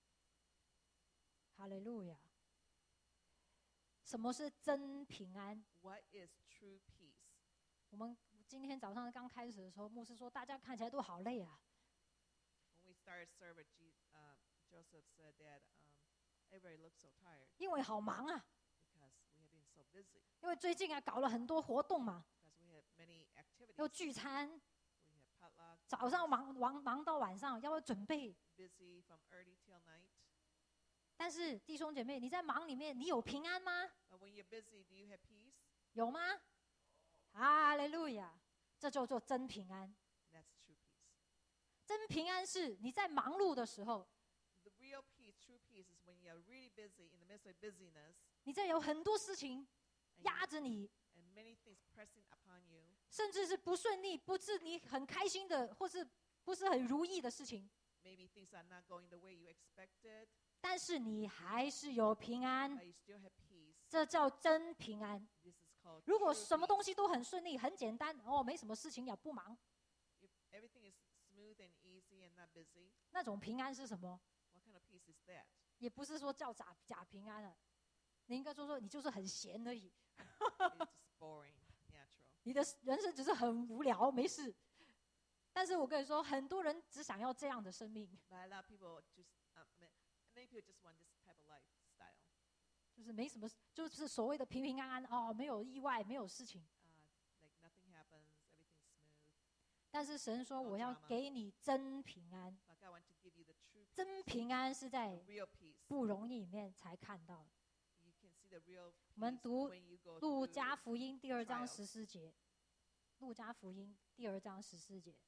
哈利路亚。什么是真平安？ What is true peace? 我们今天早上刚开始的时候，牧师说大家看起来都好累啊。 When we started service, Joseph said that everybody looks so tired 因为好忙啊， because we have been so busy. 因为最近啊搞了很多活动嘛， Because we have many 又 activities. 聚餐， We have potluck. 早上忙到晚上，要准备。 Busy from early till night. 但是弟兄姐妹，你在忙里面，你有平安吗？ But when you're busy, do you have peace? 有吗？哈利路亚，这就做真平安。 That's true peace. 真平安是你在忙碌的时候， The real peace, true peace, is when you're really busy in the midst of busyness 你在有很多事情 and, 压着你， and many things pressing upon you. 甚至是不顺利，不是你很开心的，或是不是很如意的事情， Maybe things are not going the way you expected, 但是你还是有平安， but you still have peace. 这叫真平安。 This is called 如果 true 什么 peace. 东西都很顺利、很简单，哦，没什么事情也不忙， If everything is smooth and easy and not busy, 那种平安是什么？ what kind of peace is that? 也不是说叫假平安了，你应该说你就是很闲而已， It's just boring, natural. 你的人生只是很无聊，没事。但是我跟你说，很多人只想要这样的生命， But a lot of people many people just want this type of lifestyle. 就是没什么，就是所谓的平平安安哦，没有意外，没有事情。 Like nothing happens, everything's smooth. 但是神说， No 我要 drama. 给你真平安， But God wants to give you the true 真 peace, 平安是在 the real peace. 不容易里面才看到的。 You can see the real 我们 peace 读 when you go 路 through 加福音第2章 trials. 14节，路加福音第2章14节，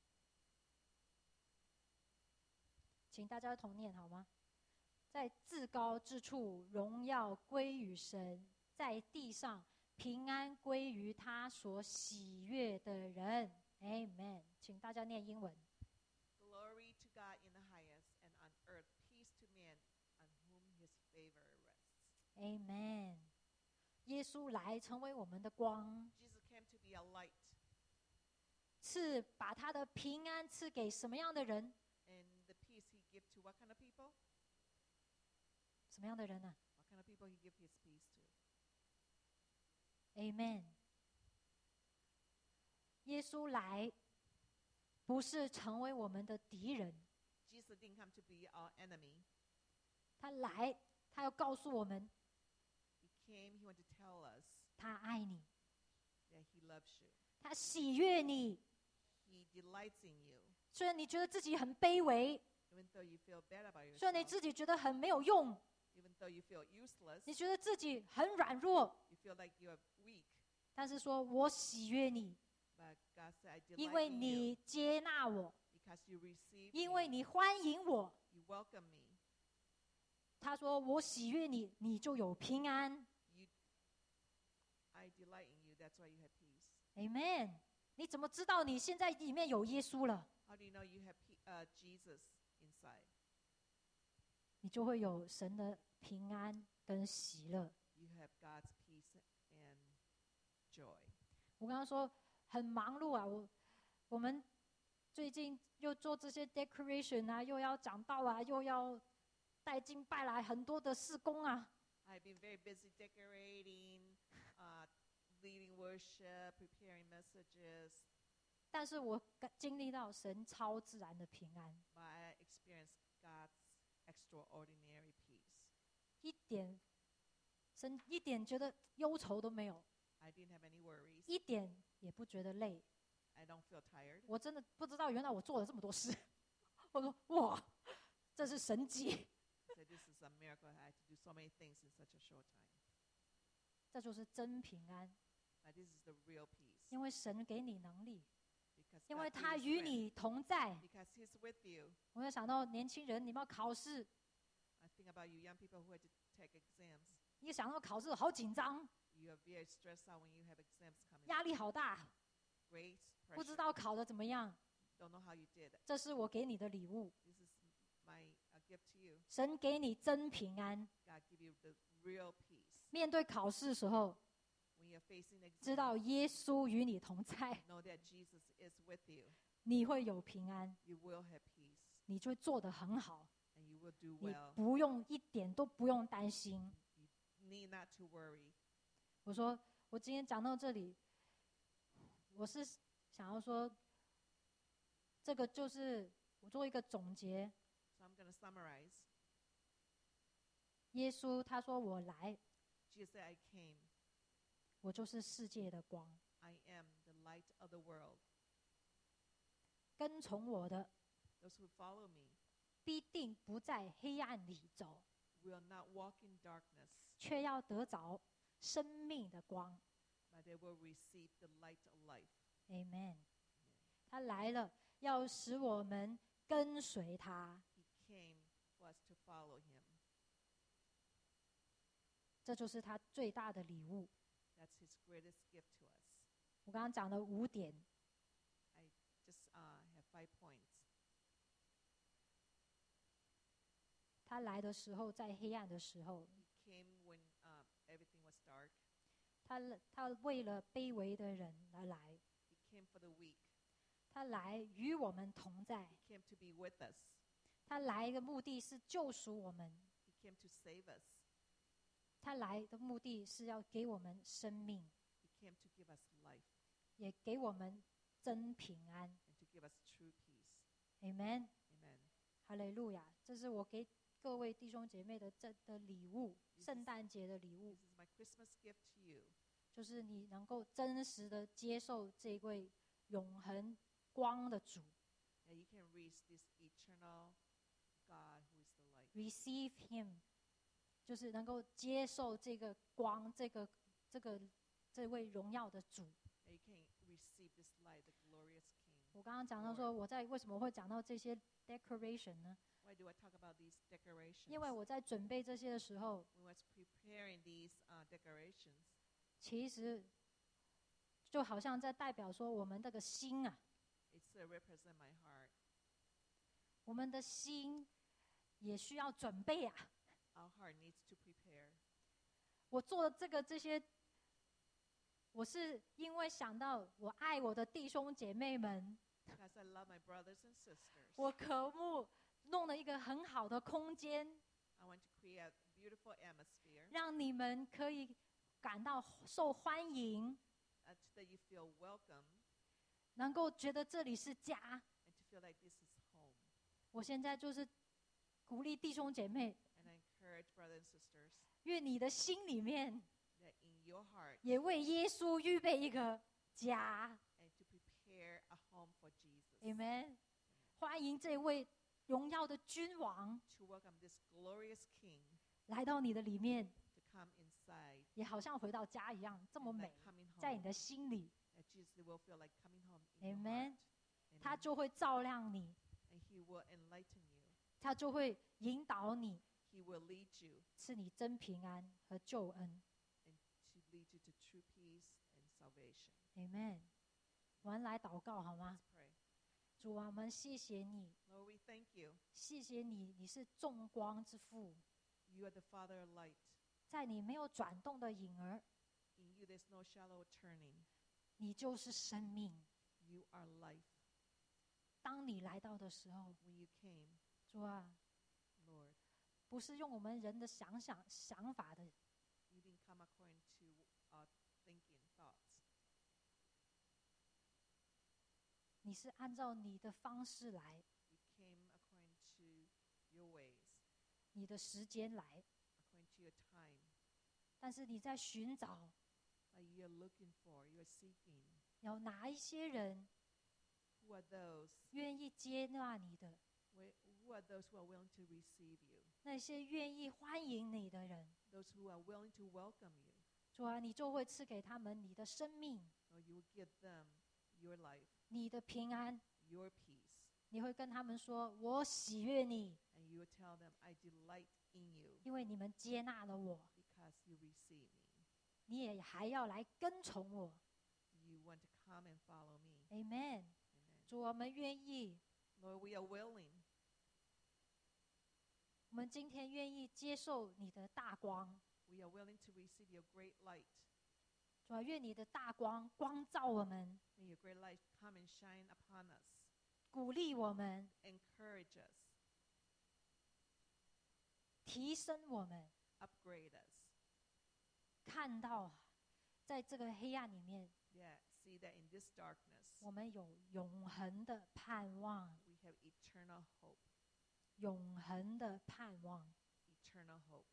请大家同念好吗？在至高之处，荣耀归于神；在地上，平安归于他所喜悦的人。Amen。请大家念英文。 Glory to God in the highest, and on earth peace to men on whom his favor rests. Amen。耶稣来成为我们的光， Jesus came to be a light, 把他的平安赐给什么样的人？ and the peace he gives to what kind of people? 什么样的人呢、 What kind of people he gives his peace to? Amen。耶稣来，不是成为我们的敌人， Jesus didn't come to be our enemy. 他来，他要告诉我们， He came, he wanted to tell us 他爱你， that he loves you. 他喜悦你。 He delights in you. 虽然你觉得自己很卑微， Even though you feel bad about 虽然你 yourself, 自己觉得很没有用， even though you feel useless, 你觉得自己很软弱， you feel like you're weak. 但是说我喜悦你， But God said, I 因 delight 为 in you 你接纳我， because you receive 因为 me, 你欢迎我。 you welcome me. 他说我喜悦你，你就有平安。 I delight in you, that's why you have peace. Amen。你怎么知道你现在里面有耶稣了？ How do you know you have Jesus inside? 你就会有神的平安跟喜乐。 You have God's peace and joy. 我刚刚说很忙碌啊，我们最近又做这些 decoration 啊，又要讲道啊，又要带敬拜来很多的事工啊。 I've been very busy decorating, leading worship, preparing messages, 但是我经历到神超自然的平安， but I experienced God's extraordinary peace. 一点神一点觉得忧愁都没有， I didn't have any worries. 一点也不觉得累。 I don't feel tired. 我真的不知道，原来我做了这么多事。我说哇，这是神迹， So this is a miracle. I had to do so many things in such a short time. 这就是真平安。 But this is the real peace. 因为神给你能力， Because 因 God 为 gives 他 you 与 strength. 你同在。 Because He's with you. 我就想到年轻人，你们要考试， I think about you young people who had to take exams. 一想到考试好紧张， You are very stressed out when you have exams coming. 压力好大， Great 不知 pressure. 道考得怎么样。 Don't know how you did. 这是我给你的礼物， This is my gift to you. 神给你真平安。 God give you the real peace. 面对考试的时候， When you're facing 知 exams, 道耶稣与你同在， know that Jesus is with you. 你会有平安， You will have peace. 你就会做得很好， And you will do 你 well. 不用一点都不用担心。 You need not to worry. 我说，我今天讲到这里，我是想要说，这个就是我做一个总结。 So I'm going to summarize. 耶稣他说：“我来， Jesus said, I came. 我就是世界的光， I am the light of the world. 跟从我的 Those who follow me 必定不在黑暗里走， will not walk in darkness, 却要得着生命的光。 but they will receive the light of life. ”Amen。他来了，要使我们跟随他， He came for us to follow him. 这就是他最大的礼物。 That's his greatest gift to us. 我刚刚讲的5点， I just have 5 points. 他来的时候，在黑暗的时候， He came when everything was dark. 他为了卑微的人而来， He came for the weak. 他来与我们同在， He came to be with us. 他来的目的是救赎我们， He came to save us. 他来的目的是要给我们生命， He came to give us life 也给我们真平安。 and to give us true peace. Amen， Amen. 哈利路亚！这是我给各位弟兄姐妹的礼物，圣诞节的礼物 This，is my Christmas gift to you. 就是你能够真实的接受这位永恒光的主 That you can reach this eternal God who is the light. ，receive Him，就是能够接受这个光，这位荣耀的主。 That you can receive this light, the glorious King. 我刚刚讲到说，为什么会讲到这些 decoration 呢？ Why do I talk about these decorations? 因为我在准备这些的时候， When I was preparing these decorations, 其实就好像在代表说我们这个心啊， it's represent my heart. 我们的心也需要准备啊。 Our heart needs to prepare. 我做这些，我是因为想到我爱我的弟兄姐妹们， Because I love my brothers and sisters. 我渴慕弄了一个很好的空间， I want to create a beautiful atmosphere 让你们可以感到受欢迎， so that you feel welcome 能够觉得这里是家。 and to feel like this is home. 我现在就是鼓励弟兄姐妹， And I encourage brothers and sisters 愿你的心里面 that in your heart 也为耶稣预备一个家。 and to prepare a home for Jesus. Amen。欢迎这位荣耀的君王 To welcome this glorious King 来到你的里面， to come inside 也好像回到家一样，这么 and 美 like，coming 在你 home. 的心里， That Jesus will feel like coming home in your Amen heart. 他 Amen. 就会照亮你， And He will enlighten you. 他就会引导你， He will lead you 赐你真平安和救恩。 and to lead you to true peace and salvation. Amen。我们来祷告好吗 Let's？pray. 主啊，我们谢谢你， Lord, we thank you. 谢谢你，你是众光之父， You are the Father of light. 在你没有转动的影儿， In you there's no shallow turning. 你就是生命。 You are life. 当你来到的时候， When you came, 主啊， Lord, 不是用我们人的想法的， you didn't come according to our thinking, thoughts. 你是按照你的方式来， You came according to your ways, 你的时间来， according to your time. 但是你在寻找， like you're looking for, you're seeking. 有哪一些人 Who are those? 愿意接纳你的， Who are those who are willing to receive you? 那些愿意欢迎你的人， Those who are willing to welcome you. 主啊，你就会赐给他们你的生命， Or you will give them your life, 你的平安。 your peace. 你会跟他们说：“我喜悦你， And you will tell them, I delight in you 因为你们接纳了我， because you receive me. 你也还要来跟从我。 You want to come and follow me. ”Amen。 Amen. 主，我们愿意， Lord, we are willing. 我们今天愿意接受你的大光。 We are willing to receive your great light. 主啊，愿你的大光光照我们， May your great light come and shine upon us. 鼓励我们， Encourage us. 提升我们， Upgrade us. 看到在这个黑暗里面， Yeah, see that in this darkness, 我们有永恒的盼望， we have eternal hope. 永恒的盼望。 Eternal hope.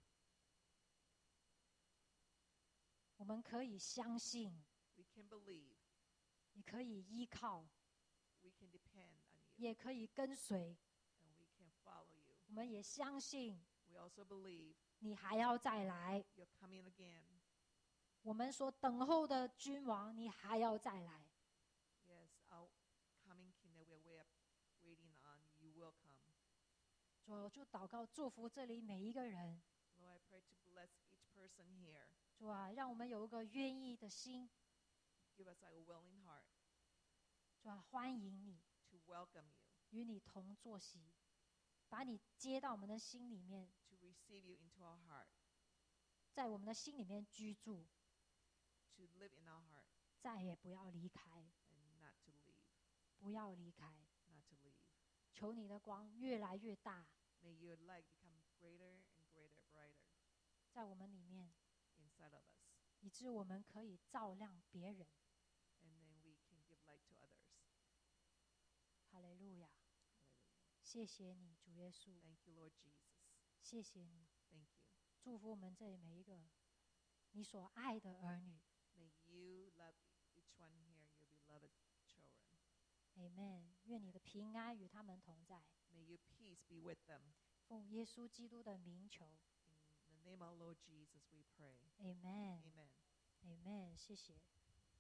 我们可以相信， We can believe. 你可以依靠， We can depend on you. 也可以跟随。 And we can follow you. 我们也相信 We also believe 你还要再来。 you're coming again. 我们所等候的君王，你还要再来。 Yes, our coming king that we're waiting on, you will come. 主啊，我就祷告祝福这里每一个人。 Lord, I pray to bless each person here. 主啊，让我们有一个愿意的心。 Give us a willing heart 主啊，欢迎你， to welcome you, 与你同坐席，把你接到我们的心里面， to receive you into our heart, 在我们的心里面居住， to live in our heart, 再也不要离开， and not to leave, 不要离开。 not to leave. 求你的光越来越大， May your light become greater and greater, brighter 在我们里面， inside of us, 以致我们可以照亮别人。 and then we can give light to others. 哈利路亚！ Hallelujah. 谢谢你，主耶稣， Thank you, Lord Jesus. 谢谢你， Thank you. 祝福我们这里每一个你所爱的儿女。 May you love each one here, your beloved children. Amen。愿你的平安与他们同在。 May your peace be with them. 奉耶稣基督的名求 In the name of Lord Jesus, we pray. ，Amen。 Amen. Amen。谢谢。